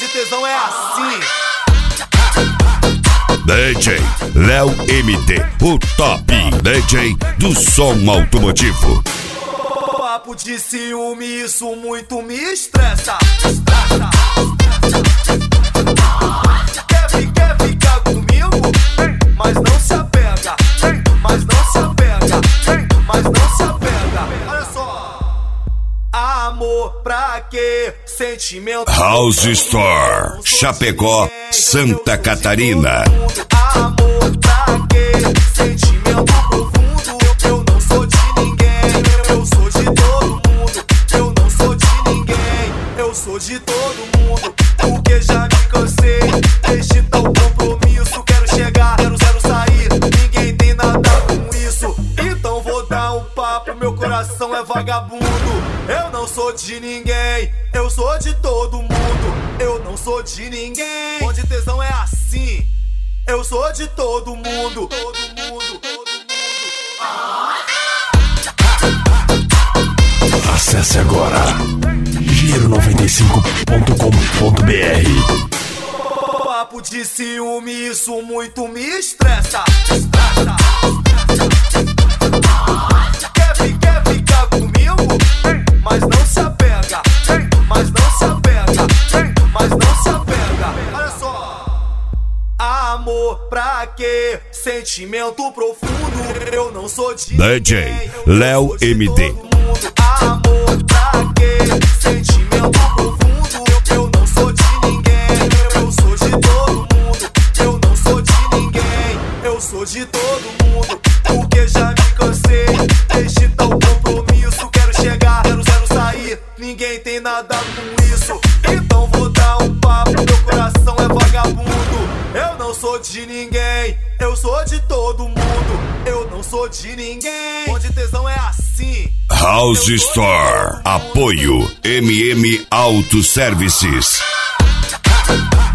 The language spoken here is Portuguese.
Onde tesão é assim. DJ Léo MD, o top DJ do som automotivo. Papo de ciúme, isso muito me estressa. Quer ficar comigo? Mas não se apega. Mas não se apega. Mas não se apega. Olha só. Amor pra quê? Sentimento. House Store, Chapecó, Santa Catarina. Amor pra quê? Sentimento profundo. Eu não sou de ninguém. Eu sou de todo mundo. Eu não sou de ninguém. Eu sou de todo mundo. Porque já me cansei deste tal compromisso. Quero chegar, quero sair. Ninguém tem nada com isso. Então vou dar um papo. Meu coração é vagabundo. Eu não sou de ninguém. Eu sou de todo mundo. Eu não sou de ninguém. Onde tesão é assim. Eu sou de todo mundo. Todo mundo, todo mundo. Acesse agora dinheiro95.com.br. Papo de ciúme, isso muito me estressa. Quer ficar comigo? Mas não se apega. Mas não se apega. Mas não se apega. Olha só. Amor pra quê? Sentimento profundo. Eu não sou de DJ ninguém. Léo MD. Amor pra quê? Sentimento profundo. Eu não sou de ninguém. Eu sou de todo mundo. Eu não sou de ninguém. Eu sou de todo mundo. Porque já me cansei deste tal compromisso. Quero chegar, quero sair. Ninguém tem nada com isso. Então vou dar um papo. Meu coração é vagabundo. Eu não sou de ninguém. Eu sou de todo mundo. Eu não sou de ninguém. Onde tesão é assim. House Store, apoio MM Auto Services.